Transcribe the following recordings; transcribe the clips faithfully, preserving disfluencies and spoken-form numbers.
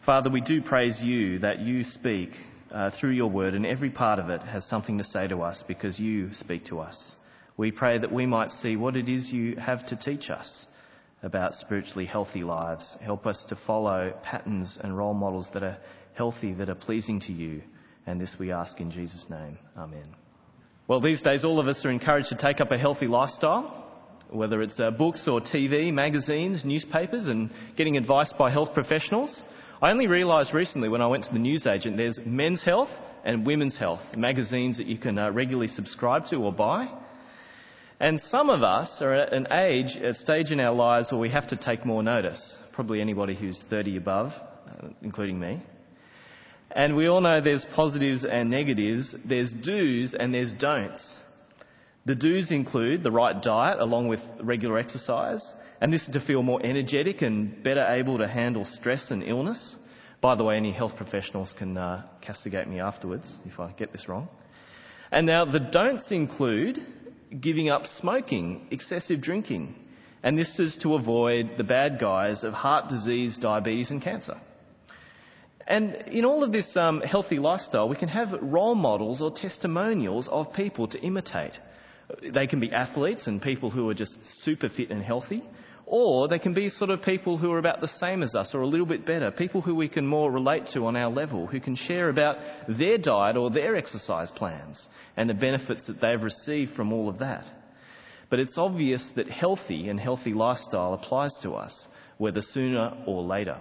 Father, we do praise you that you speak uh, through your word, and every part of it has something to say to us because you speak to us. We pray that we might see what it is you have to teach us about spiritually healthy lives. Help us to follow patterns and role models that are healthy, that are pleasing to you. And this we ask in Jesus' name. Amen. Well, these days all of us are encouraged to take up a healthy lifestyle, whether it's uh, books or T V, magazines, newspapers, and getting advice by health professionals. I only realised recently when I went to the newsagent there's Men's Health and Women's Health magazines that you can uh, regularly subscribe to or buy. And some of us are at an age, a stage in our lives where we have to take more notice. Probably anybody who's thirty above, uh, including me. And we all know there's positives and negatives. There's do's and there's don'ts. The do's include the right diet along with regular exercise. And this is to feel more energetic and better able to handle stress and illness. By the way, any health professionals can uh, castigate me afterwards if I get this wrong. And now the don'ts include giving up smoking, excessive drinking. And this is to avoid the bad guys of heart disease, diabetes and cancer. And in all of this um, healthy lifestyle, we can have role models or testimonials of people to imitate. They can be athletes and people who are just super fit and healthy, or they can be sort of people who are about the same as us or a little bit better, people who we can more relate to on our level, who can share about their diet or their exercise plans and the benefits that they've received from all of that. But it's obvious that healthy and healthy lifestyle applies to us, whether sooner or later.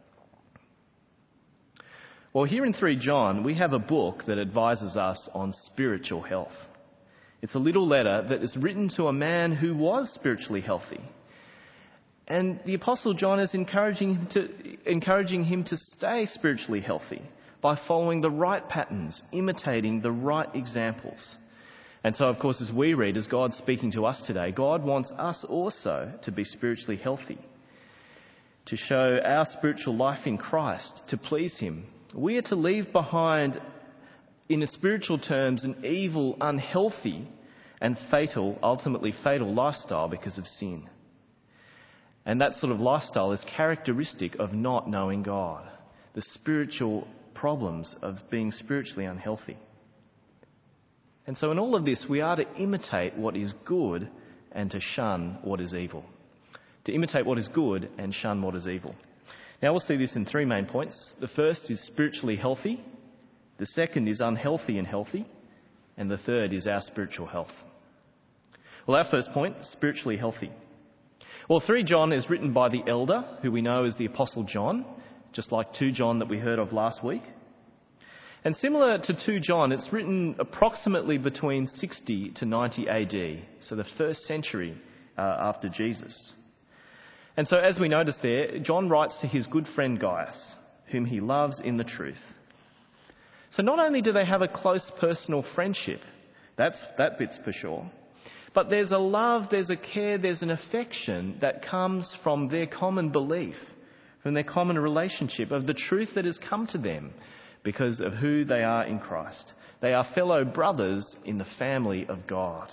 Well, here in three John, we have a book that advises us on spiritual health. It's a little letter that is written to a man who was spiritually healthy. And the Apostle John is encouraging him to, encouraging him to stay spiritually healthy by following the right patterns, imitating the right examples. And so, of course, as we read, as God's speaking to us today, God wants us also to be spiritually healthy, to show our spiritual life in Christ, to please him. We are to leave behind, in spiritual terms, an evil, unhealthy and fatal, ultimately fatal lifestyle because of sin. And that sort of lifestyle is characteristic of not knowing God, the spiritual problems of being spiritually unhealthy. And so in all of this, we are to imitate what is good and to shun what is evil. To imitate what is good and shun what is evil. Now we'll see this in three main points. The first is spiritually healthy. The second is unhealthy and healthy. And the third is our spiritual health. Well, our first point, spiritually healthy. Well, three John is written by the elder, who we know as the Apostle John, just like two John that we heard of last week. And similar to two John, it's written approximately between sixty to ninety A D, so the first century uh, after Jesus. And so as we notice there, John writes to his good friend Gaius, whom he loves in the truth. So not only do they have a close personal friendship, that's that bit's for sure, but there's a love, there's a care, there's an affection that comes from their common belief, from their common relationship of the truth that has come to them because of who they are in Christ. They are fellow brothers in the family of God.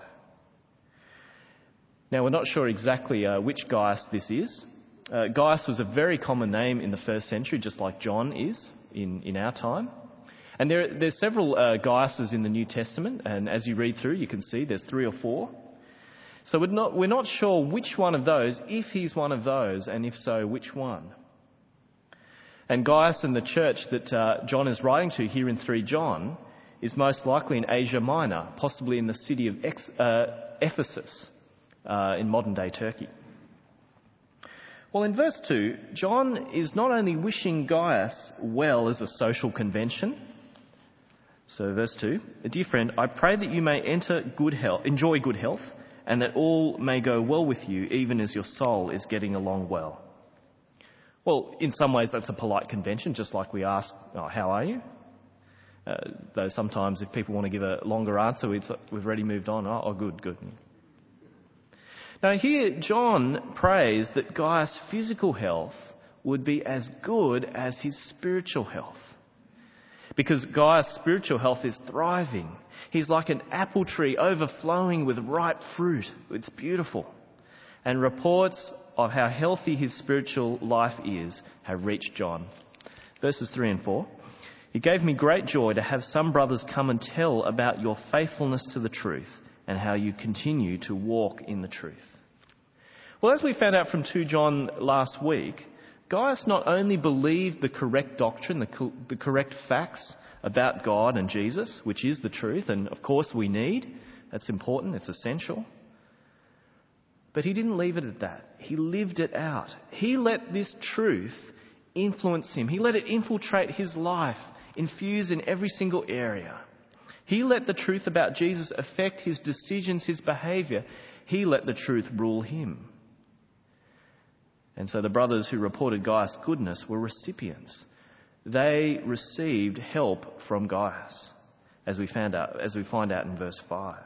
Now, we're not sure exactly uh, which Gaius this is. Uh, Gaius was a very common name in the first century, just like John is in, in our time. And there, there's several uh, Gaiuses in the New Testament, and as you read through, you can see there's three or four. So we're not, we're not sure which one of those, if he's one of those, and if so, which one. And Gaius and the church that uh, John is writing to here in three John is most likely in Asia Minor, possibly in the city of Ex- uh, Ephesus. Uh, in modern-day Turkey. Well, in verse two, John is not only wishing Gaius well as a social convention. So, verse two, dear friend, I pray that you may enter good health, enjoy good health, and that all may go well with you, even as your soul is getting along well. Well, in some ways, that's a polite convention, just like we ask, oh, how are you? Uh, though sometimes if people want to give a longer answer, we've, we've already moved on. Oh, oh good, good. Now here, John prays that Gaius' physical health would be as good as his spiritual health. Because Gaius' spiritual health is thriving. He's like an apple tree overflowing with ripe fruit. It's beautiful. And reports of how healthy his spiritual life is have reached John. Verses three and four. It gave me great joy to have some brothers come and tell about your faithfulness to the truth and how you continue to walk in the truth. Well, as we found out from Second John last week, Gaius not only believed the correct doctrine, the, co- the correct facts about God and Jesus, which is the truth, and of course we need, that's important, it's essential, but he didn't leave it at that. He lived it out. He let this truth influence him. He let it infiltrate his life, infuse in every single area. He let the truth about Jesus affect his decisions, his behaviour. He let the truth rule him. And so the brothers who reported Gaius' goodness were recipients. They received help from Gaius, as we found out, as we find out in verse five.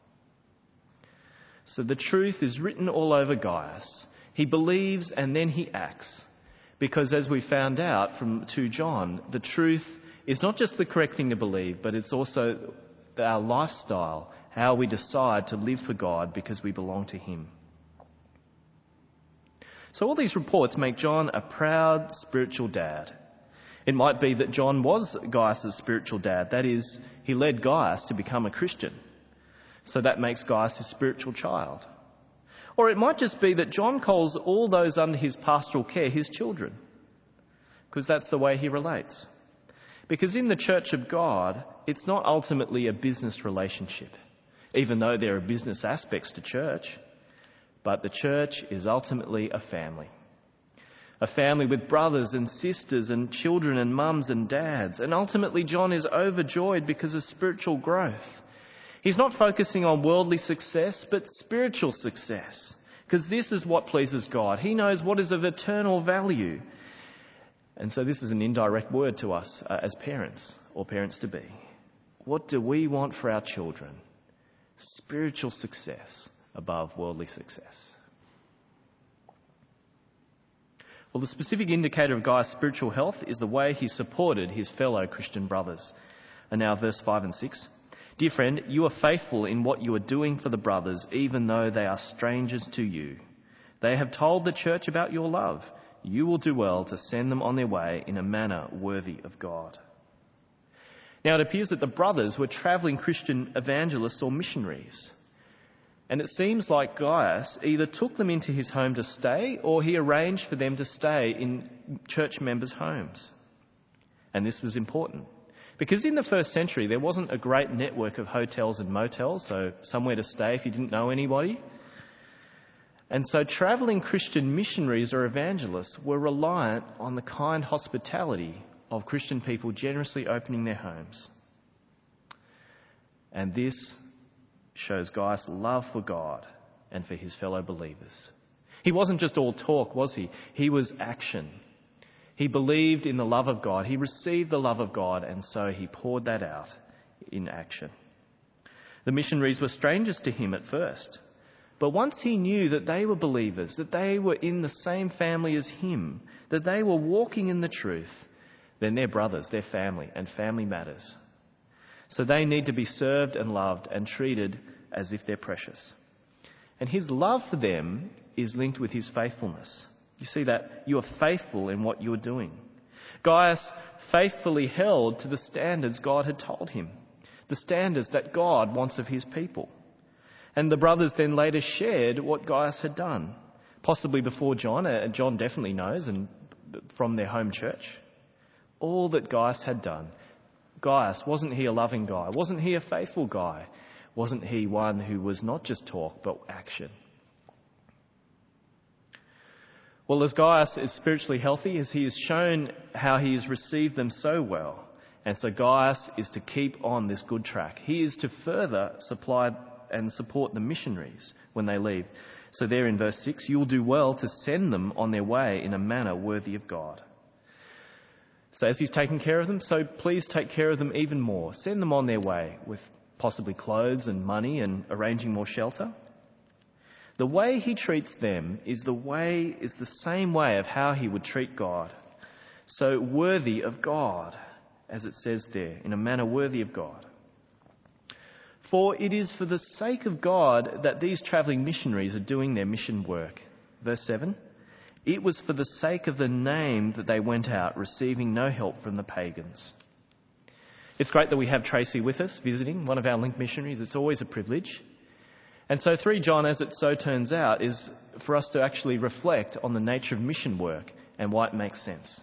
So the truth is written all over Gaius. He believes and then he acts. Because as we found out from Second John, the truth is not just the correct thing to believe, but it's also our lifestyle, how we decide to live for God because we belong to him. So all these reports make John a proud spiritual dad. It might be that John was Gaius' spiritual dad. That is, he led Gaius to become a Christian. So that makes Gaius his spiritual child. Or it might just be that John calls all those under his pastoral care his children, because that's the way he relates. Because in the Church of God, it's not ultimately a business relationship, even though there are business aspects to church. But the church is ultimately a family. A family with brothers and sisters and children and mums and dads. And ultimately John is overjoyed because of spiritual growth. He's not focusing on worldly success, but spiritual success. Because this is what pleases God. He knows what is of eternal value. And so this is an indirect word to us uh, as parents or parents-to-be. What do we want for our children? Spiritual success above worldly success. Well, the specific indicator of Gaius' spiritual health is the way he supported his fellow Christian brothers. And now verse five and six. Dear friend, you are faithful in what you are doing for the brothers, even though they are strangers to you. They have told the church about your love. You will do well to send them on their way in a manner worthy of God. Now, it appears that the brothers were travelling Christian evangelists or missionaries. And it seems like Gaius either took them into his home to stay or he arranged for them to stay in church members' homes. And this was important. Because in the first century, there wasn't a great network of hotels and motels, so somewhere to stay if you didn't know anybody. And so travelling Christian missionaries or evangelists were reliant on the kind hospitality of Christian people generously opening their homes. And this shows Gaius' love for God and for his fellow believers. He wasn't just all talk, was he? He was action. He believed in the love of God. He received the love of God, and so he poured that out in action. The missionaries were strangers to him at first, but once he knew that they were believers, that they were in the same family as him, that they were walking in the truth, then they're brothers, they're family, and family matters. So they need to be served and loved and treated as if they're precious. And his love for them is linked with his faithfulness. You see that you are faithful in what you are doing. Gaius faithfully held to the standards God had told him, the standards that God wants of his people. And the brothers then later shared what Gaius had done, possibly before John. Uh, John definitely knows, and from their home church, all that Gaius had done. Gaius, wasn't he a loving guy? Wasn't he a faithful guy? Wasn't he one who was not just talk, but action? Well, as Gaius is spiritually healthy, as he has shown how he has received them so well, and so Gaius is to keep on this good track. He is to further supply and support the missionaries when they leave. So there in verse six, you'll do well to send them on their way in a manner worthy of God. So as he's taking care of them, so please take care of them even more. Send them on their way with possibly clothes and money and arranging more shelter. The way he treats them is the way is the same way of how he would treat God. So worthy of God, as it says there, in a manner worthy of God. For it is for the sake of God that these travelling missionaries are doing their mission work. Verse seven, It was for the sake of the name that they went out, receiving no help from the pagans. It's great that we have Tracy with us, visiting, one of our Link missionaries. It's always a privilege. And so three John, as it so turns out, is for us to actually reflect on the nature of mission work and why it makes sense.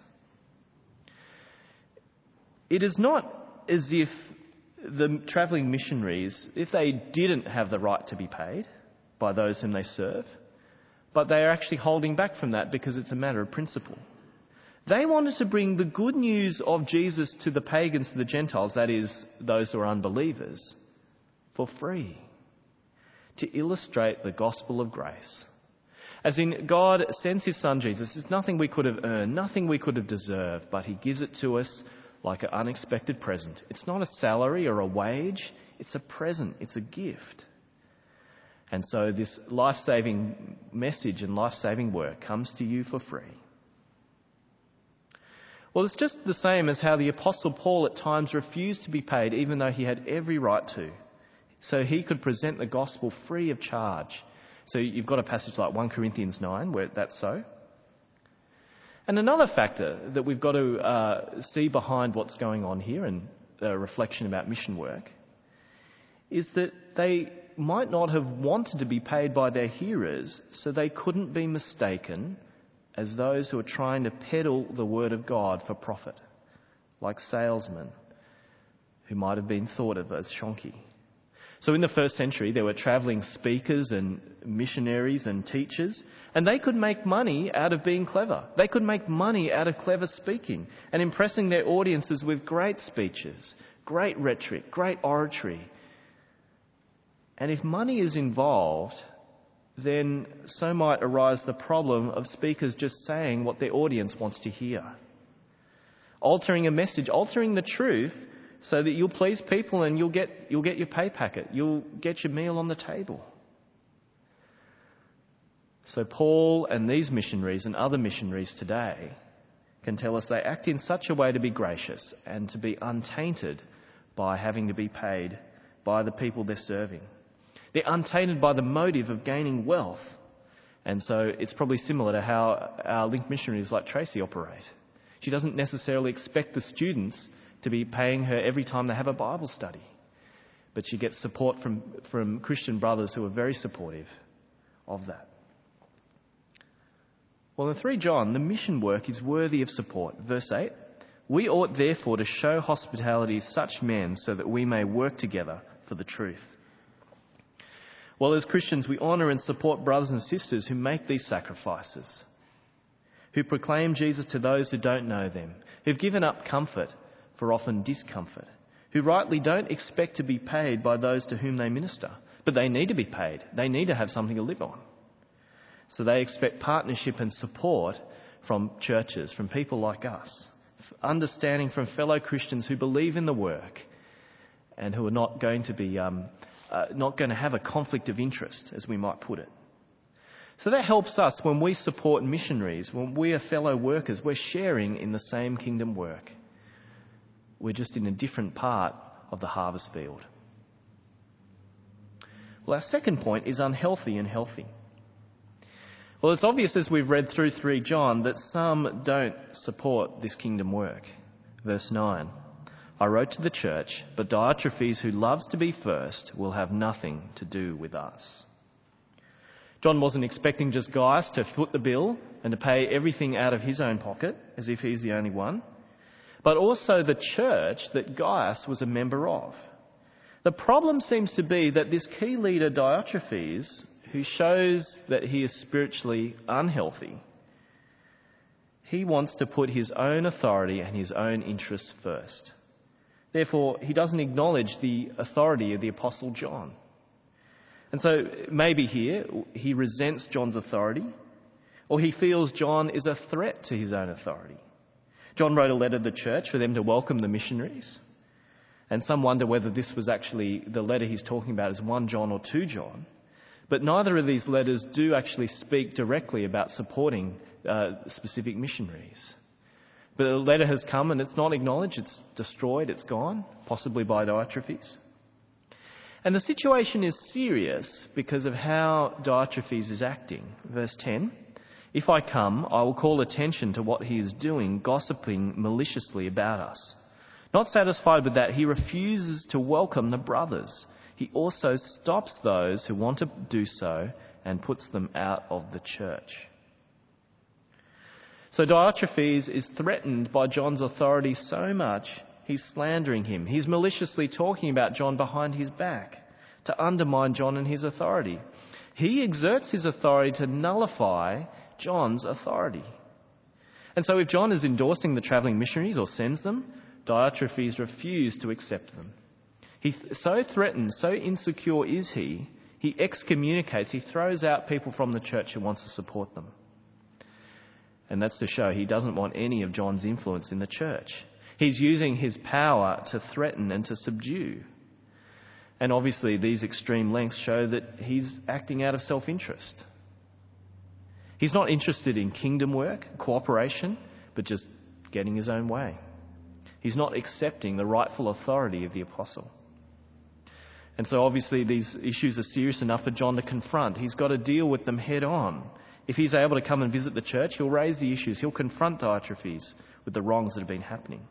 It is not as if the travelling missionaries, if they didn't have the right to be paid by those whom they serve, but they are actually holding back from that because it's a matter of principle. They wanted to bring the good news of Jesus to the pagans, to the Gentiles, that is, those who are unbelievers, for free, to illustrate the gospel of grace. As in, God sends his son Jesus. It's nothing we could have earned, nothing we could have deserved, but he gives it to us like an unexpected present. It's not a salary or a wage, it's a present, it's a gift. And so this life-saving message and life-saving work comes to you for free. Well, it's just the same as how the Apostle Paul at times refused to be paid even though he had every right to, so he could present the gospel free of charge. So you've got a passage like First Corinthians nine where that's so. And another factor that we've got to uh, see behind what's going on here and a reflection about mission work is that they might not have wanted to be paid by their hearers, so they couldn't be mistaken as those who are trying to peddle the word of God for profit, like salesmen who might have been thought of as shonky. So in the first century, there were travelling speakers and missionaries and teachers, and they could make money out of being clever. They could make money out of clever speaking and impressing their audiences with great speeches, great rhetoric, great oratory. And if money is involved, then so might arise the problem of speakers just saying what their audience wants to hear. Altering a message, altering the truth so that you'll please people and you'll get, you'll get your pay packet, you'll get your meal on the table. So Paul and these missionaries and other missionaries today can tell us they act in such a way to be gracious and to be untainted by having to be paid by the people they're serving. They're untainted by the motive of gaining wealth. And so it's probably similar to how our Link missionaries like Tracy operate. She doesn't necessarily expect the students to be paying her every time they have a Bible study. But she gets support from, from Christian brothers who are very supportive of that. Well, in three John, the mission work is worthy of support. Verse eight, we ought therefore to show hospitality to such men so that we may work together for the truth. Well, as Christians, we honour and support brothers and sisters who make these sacrifices, who proclaim Jesus to those who don't know them, who've given up comfort for often discomfort, who rightly don't expect to be paid by those to whom they minister, but they need to be paid. They need to have something to live on. So they expect partnership and support from churches, from people like us, understanding from fellow Christians who believe in the work and who are not going to be um, uh, not going to have a conflict of interest, as we might put it. So that helps us when we support missionaries, when we are fellow workers, we're sharing in the same kingdom work. We're just in a different part of the harvest field. Well, our second point is unhealthy and healthy. Well, it's obvious as we've read through three John that some don't support this kingdom work. Verse nine, I wrote to the church, but Diotrephes, who loves to be first, will have nothing to do with us. John wasn't expecting just Gaius to foot the bill and to pay everything out of his own pocket, as if he's the only one, but also the church that Gaius was a member of. The problem seems to be that this key leader, Diotrephes, who shows that he is spiritually unhealthy, he wants to put his own authority and his own interests first. Therefore, he doesn't acknowledge the authority of the Apostle John. And so maybe here he resents John's authority, or he feels John is a threat to his own authority. John wrote a letter to the church for them to welcome the missionaries. And some wonder whether this was actually the letter he's talking about as First John or Second John. But neither of these letters do actually speak directly about supporting uh, specific missionaries. But the letter has come and it's not acknowledged, it's destroyed, it's gone, possibly by Diotrephes. And the situation is serious because of how Diotrephes is acting. Verse ten, If I come, I will call attention to what he is doing, gossiping maliciously about us. Not satisfied with that, he refuses to welcome the brothers. He also stops those who want to do so and puts them out of the church. So Diotrephes is threatened by John's authority so much, he's slandering him. He's maliciously talking about John behind his back to undermine John and his authority. He exerts his authority to nullify John's authority. And so if John is endorsing the travelling missionaries or sends them, Diotrephes refused to accept them. He so threatened, so insecure is he, he excommunicates, he throws out people from the church who wants to support them. And that's to show he doesn't want any of John's influence in the church. He's using his power to threaten and to subdue. And obviously these extreme lengths show that he's acting out of self-interest. He's not interested in kingdom work, cooperation, but just getting his own way. He's not accepting the rightful authority of the apostle. And so obviously these issues are serious enough for John to confront. He's got to deal with them head on. If he's able to come and visit the church, he'll raise the issues. He'll confront Diotrephes with the wrongs that have been happening.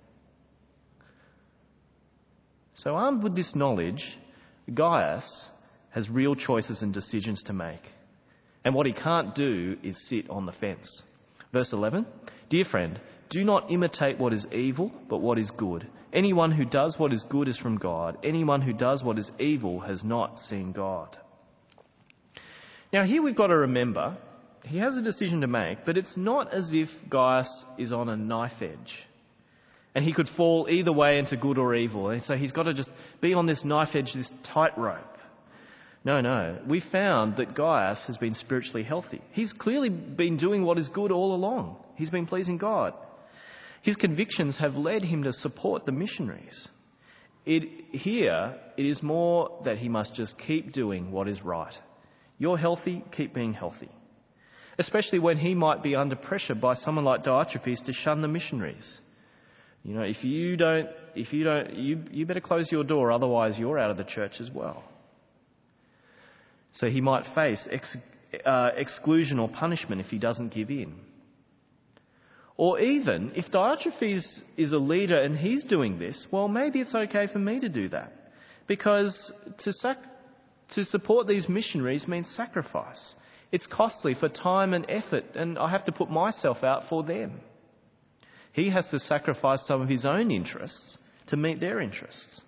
So armed with this knowledge, Gaius has real choices and decisions to make. And what he can't do is sit on the fence. Verse eleven, "Dear friend, do not imitate what is evil, but what is good. Anyone who does what is good is from God. Anyone who does what is evil has not seen God." Now here we've got to remember, he has a decision to make, but it's not as if Gaius is on a knife edge and he could fall either way into good or evil. And so he's got to just be on this knife edge, this tightrope. No, no. We found that Gaius has been spiritually healthy. He's clearly been doing what is good all along. He's been pleasing God. His convictions have led him to support the missionaries. It, here, it is more that he must just keep doing what is right. You're healthy, keep being healthy. Especially when he might be under pressure by someone like Diotrephes to shun the missionaries. You know, if you don't, if you don't, you, you better close your door, otherwise you're out of the church as well. So he might face ex, uh, exclusion or punishment if he doesn't give in. Or even, if Diotrephes is a leader and he's doing this, well, maybe it's okay for me to do that. Because to, sac- to support these missionaries means sacrifice. It's costly for time and effort, and I have to put myself out for them. He has to sacrifice some of his own interests to meet their interests.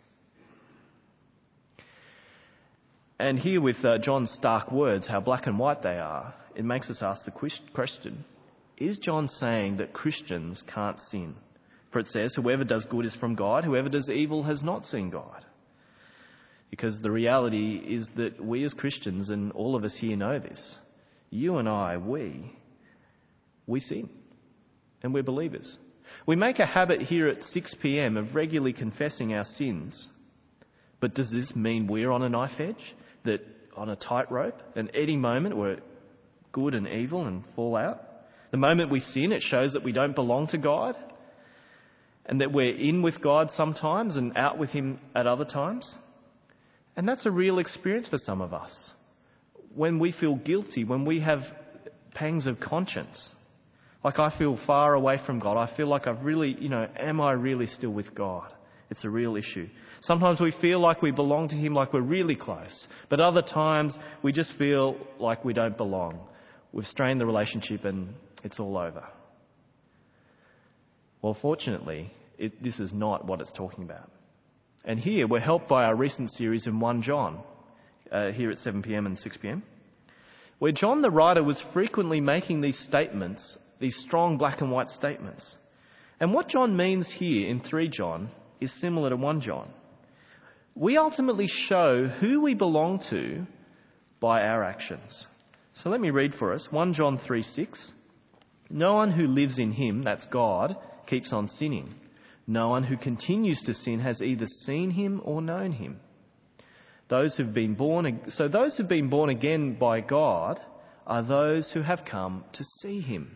And here with uh, John's stark words, how black and white they are, it makes us ask the question, is John saying that Christians can't sin? For it says, whoever does good is from God, whoever does evil has not seen God. Because the reality is that we as Christians, and all of us here know this, you and I, we, we sin. And we're believers. We make a habit here at six p.m. of regularly confessing our sins. But does this mean we're on a knife edge? That on a tightrope? And any moment we're good and evil and fall out? The moment we sin, it shows that we don't belong to God? And that we're in with God sometimes and out with him at other times? And that's a real experience for some of us. When we feel guilty, when we have pangs of conscience, like I feel far away from God, I feel like I've really, you know, am I really still with God? It's a real issue. Sometimes we feel like we belong to him, like we're really close. But other times we just feel like we don't belong. We've strained the relationship and it's all over. Well, fortunately, it, this is not what it's talking about. And here we're helped by our recent series in First John, uh, here at seven p.m. and six p.m, where John the writer was frequently making these statements, these strong black and white statements. And what John means here in three John is similar to First John. We ultimately show who we belong to by our actions. So let me read for us First John three six. No one who lives in him, that's God, keeps on sinning. No one who continues to sin has either seen him or known him. Those who've been born, so those who've been born again by God are those who have come to see him.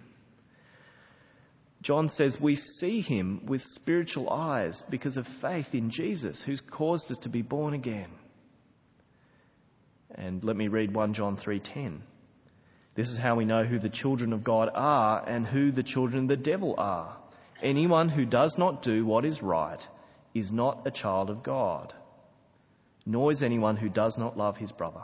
John says we see him with spiritual eyes because of faith in Jesus, who's caused us to be born again. And let me read First John three ten. This is how we know who the children of God are and who the children of the devil are. Anyone who does not do what is right is not a child of God, nor is anyone who does not love his brother.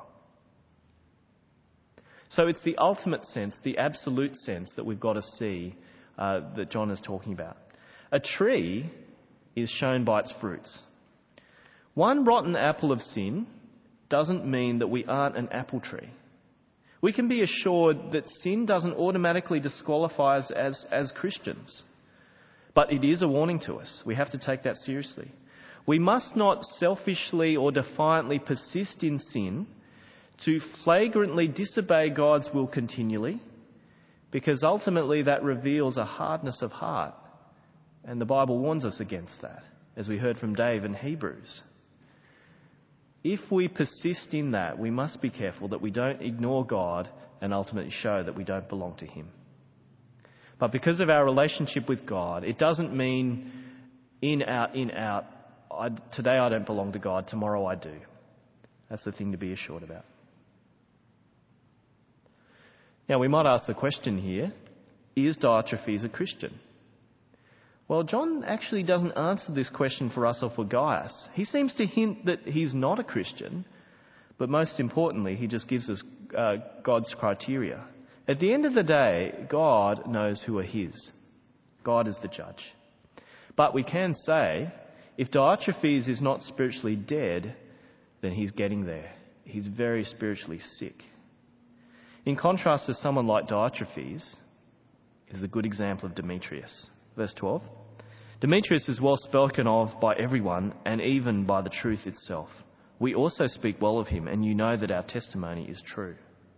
So it's the ultimate sense, the absolute sense that we've got to see uh, that John is talking about. A tree is shown by its fruits. One rotten apple of sin doesn't mean that we aren't an apple tree. We can be assured that sin doesn't automatically disqualify us as, as Christians. But it is a warning to us. We have to take that seriously. We must not selfishly or defiantly persist in sin to flagrantly disobey God's will continually, because ultimately that reveals a hardness of heart. And the Bible warns us against that, as we heard from Dave in Hebrews. If we persist in that, we must be careful that we don't ignore God and ultimately show that we don't belong to him. But because of our relationship with God, it doesn't mean in, out, in, out. I, today I don't belong to God, tomorrow I do. That's the thing to be assured about. Now, we might ask the question here, is Diotrephes a Christian? Well, John actually doesn't answer this question for us or for Gaius. He seems to hint that he's not a Christian, but most importantly, he just gives us uh, God's criteria. At the end of the day, God knows who are his. God is the judge. But we can say, if Diotrephes is not spiritually dead, then he's getting there. He's very spiritually sick. In contrast to someone like Diotrephes, is a good example of Demetrius. Verse twelve. Demetrius is well spoken of by everyone and even by the truth itself. We also speak well of him, and you know that our testimony is true.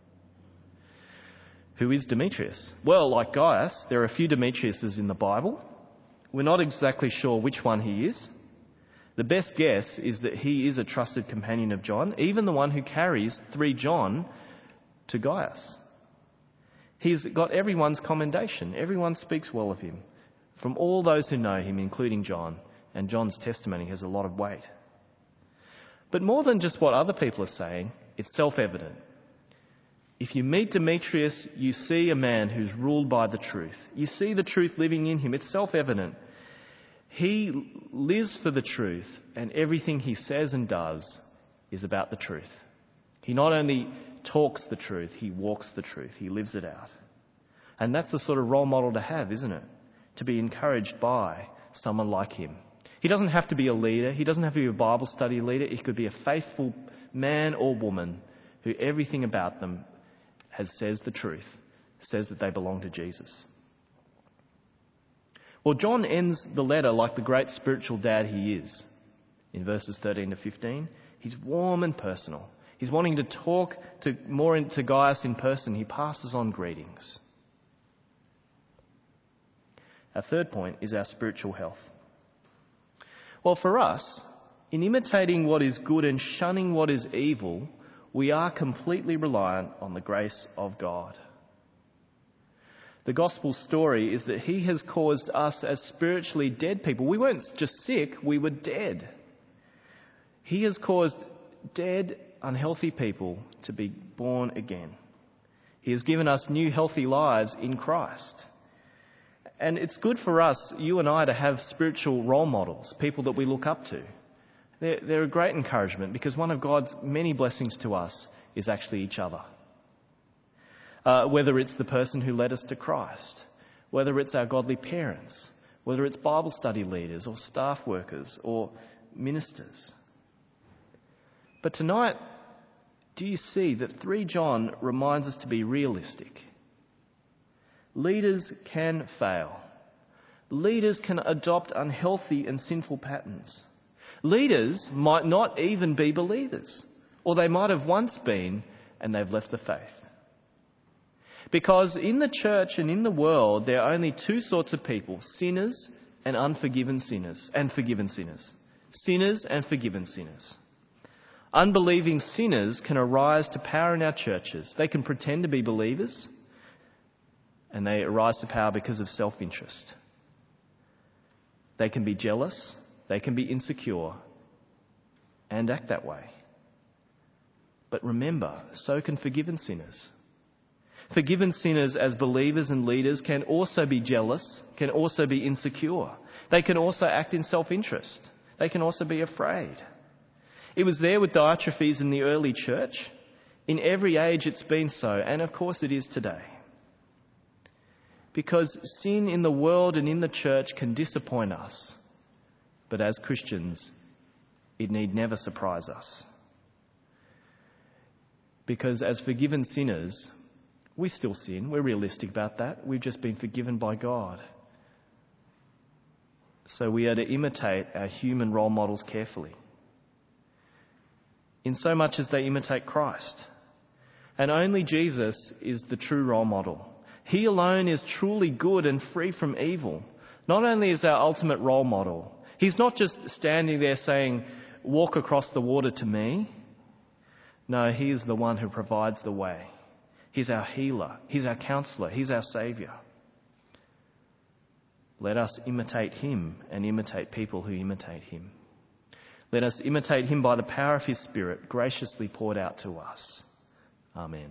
Who is Demetrius? Well, like Gaius, there are a few Demetriuses in the Bible. We're not exactly sure which one he is. The best guess is that he is a trusted companion of John, even the one who carries three John to Gaius. He's got everyone's commendation. Everyone speaks well of him, from all those who know him, including John, and John's testimony has a lot of weight. But more than just what other people are saying, it's self-evident. If you meet Demetrius, you see a man who's ruled by the truth. You see the truth living in him. It's self-evident. He lives for the truth, and everything he says and does is about the truth. He not only talks the truth, he walks the truth. He lives it out. And that's the sort of role model to have, isn't it? To be encouraged by someone like him. He doesn't have to be a leader. He doesn't have to be a Bible study leader. He could be a faithful man or woman who everything about them has says the truth, says that they belong to Jesus. Well, John ends the letter like the great spiritual dad he is. In verses thirteen to fifteen, he's warm and personal. He's wanting to talk to more to Gaius in person. He passes on greetings. Our third point is our spiritual health. Well, for us, in imitating what is good and shunning what is evil, we are completely reliant on the grace of God. The gospel story is that he has caused us as spiritually dead people. We weren't just sick, we were dead. He has caused dead, unhealthy people to be born again. He has given us new, healthy lives in Christ. And it's good for us, you and I, to have spiritual role models, people that we look up to. They're, they're a great encouragement because one of God's many blessings to us is actually each other. Uh, whether it's the person who led us to Christ, whether it's our godly parents, whether it's Bible study leaders or staff workers or ministers. But tonight, do you see that three John reminds us to be realistic? Leaders can fail. Leaders can adopt unhealthy and sinful patterns. Leaders might not even be believers, or they might have once been and they've left the faith. Because in the church and in the world, there are only two sorts of people, sinners and unforgiven sinners, and forgiven sinners. Sinners and forgiven sinners. Unbelieving sinners can arise to power in our churches. They can pretend to be believers, and they arise to power because of self-interest. They can be jealous, they can be insecure, and act that way. But remember, so can forgiven sinners. Forgiven sinners as believers and leaders can also be jealous, can also be insecure. They can also act in self-interest. They can also be afraid. It was there with Diotrephes in the early church. In every age it's been so, and of course it is today. Because sin in the world and in the church can disappoint us. But as Christians, it need never surprise us. Because as forgiven sinners, we still sin. We're realistic about that. We've just been forgiven by God. So we are to imitate our human role models carefully, in so much as they imitate Christ. And only Jesus is the true role model. He alone is truly good and free from evil. Not only is our ultimate role model, he's not just standing there saying, walk across the water to me. No, he is the one who provides the way. He's our healer. He's our counselor. He's our saviour. Let us imitate him and imitate people who imitate him. Let us imitate him by the power of his Spirit graciously poured out to us. Amen.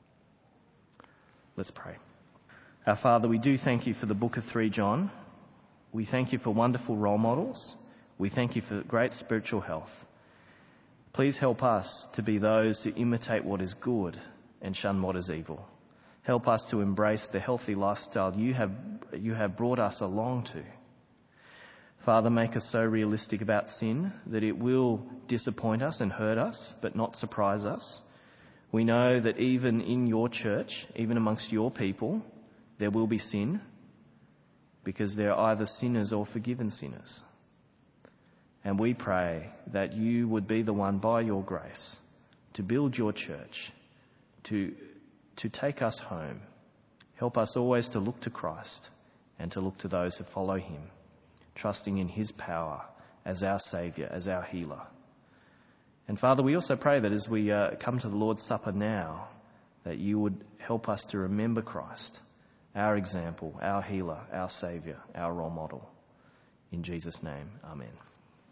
Let's pray. Our Father, we do thank you for the book of Third John. We thank you for wonderful role models. We thank you for great spiritual health. Please help us to be those who imitate what is good and shun what is evil. Help us to embrace the healthy lifestyle you have, you have brought us along to. Father, make us so realistic about sin that it will disappoint us and hurt us, but not surprise us. We know that even in your church, even amongst your people, there will be sin, because there are either sinners or forgiven sinners. And we pray that you would be the one, by your grace, to build your church, to, to take us home. Help us always to look to Christ and to look to those who follow him, trusting in his power as our Saviour, as our healer. And Father, we also pray that as we uh, come to the Lord's Supper now, that you would help us to remember Christ, our example, our healer, our Saviour, our role model. In Jesus' name, amen.